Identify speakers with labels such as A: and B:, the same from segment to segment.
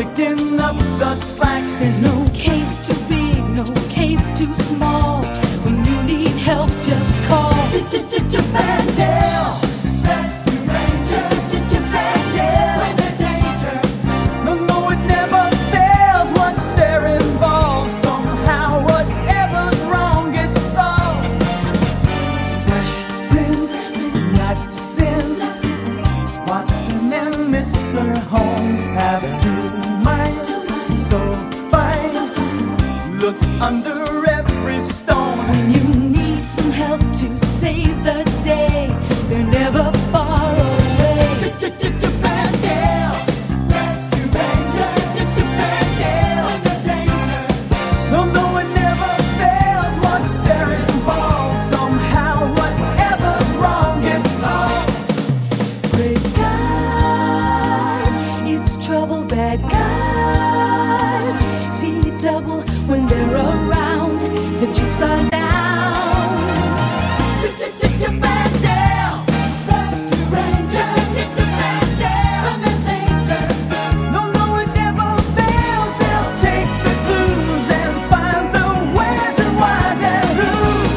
A: picking up the slack. There's no case too big, no case too small. When you need help, just call Bandel, Rescue Ranger. Bandel, when there's danger. No, no, it never fails once they're involved. Somehow, whatever's wrong gets solved. Fresh Prince, not since. Watson and Mr. Holmes have two minds so fine. Look under every stone. When you need some help to save the day, they're never far away. Bandel, Rescue Ranger. Bandel, when there's danger. No, no, it never fails once they're involved. Somehow, whatever's wrong gets solved. Praise guys, it's trouble, bad guys. See double when they're around. The chips are down. Bandel, Rescue Ranger. Bandel, when there's danger. No, no, it never fails. They'll take the clues and find the where's and why's and who's.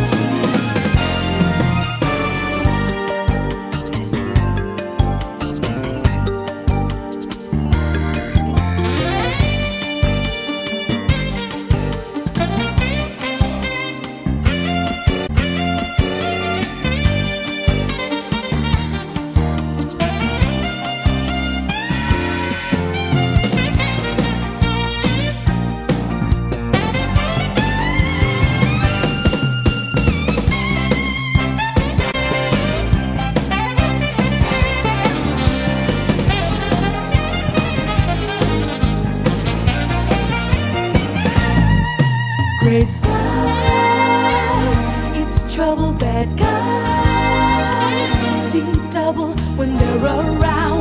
A: Grace guys, it's trouble, bad guys. See double when they're around.